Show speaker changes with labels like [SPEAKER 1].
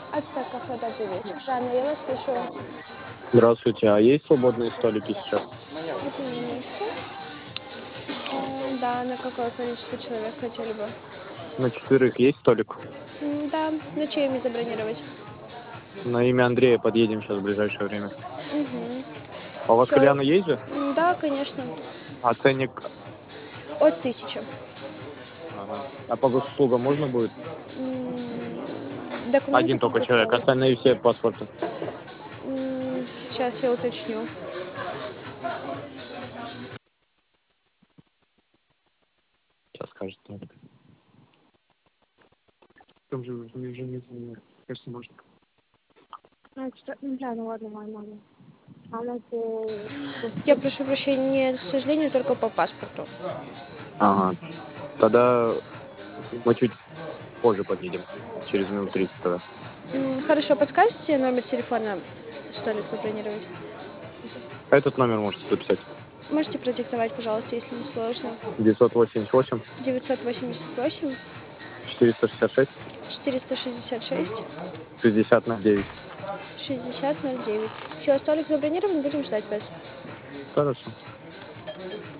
[SPEAKER 1] Ацтек кафе, добрый вечер. Жанна, я вас слышу.
[SPEAKER 2] Здравствуйте, а есть свободные столики сейчас?
[SPEAKER 1] Одну минутку. Да, на какое количество человек хотели бы?
[SPEAKER 2] На 4 есть столик?
[SPEAKER 1] Да, на чье имя забронировать?
[SPEAKER 2] На имя Андрея подъедем сейчас в ближайшее время.
[SPEAKER 1] Угу.
[SPEAKER 2] А у вас
[SPEAKER 1] Все.
[SPEAKER 2] кальяна есть же?
[SPEAKER 1] Да, конечно.
[SPEAKER 2] А ценник?
[SPEAKER 1] От 1000.
[SPEAKER 2] Ага. А по госуслугам можно будет?
[SPEAKER 1] Документы
[SPEAKER 2] Один только человек,
[SPEAKER 1] предоставить.
[SPEAKER 2] остальные все паспорты.
[SPEAKER 1] Сейчас я уточню.
[SPEAKER 2] Сейчас скажет. Там же не кажется, можно.
[SPEAKER 1] Ну ладно, ладно. Я прошу прощения, к сожалению, только по паспорту.
[SPEAKER 2] Ага. Тогда мы чуть позже подъедем. Через минут 30 тогда.
[SPEAKER 1] Хорошо, подскажете номер телефона столик забронировать?
[SPEAKER 2] Этот номер можете записать.
[SPEAKER 1] Можете продиктовать, пожалуйста, если не сложно.
[SPEAKER 2] 988
[SPEAKER 1] 988
[SPEAKER 2] 466
[SPEAKER 1] 466
[SPEAKER 2] 6009.
[SPEAKER 1] 6009. Все, столик забронирован, будем ждать вас.
[SPEAKER 2] Хорошо.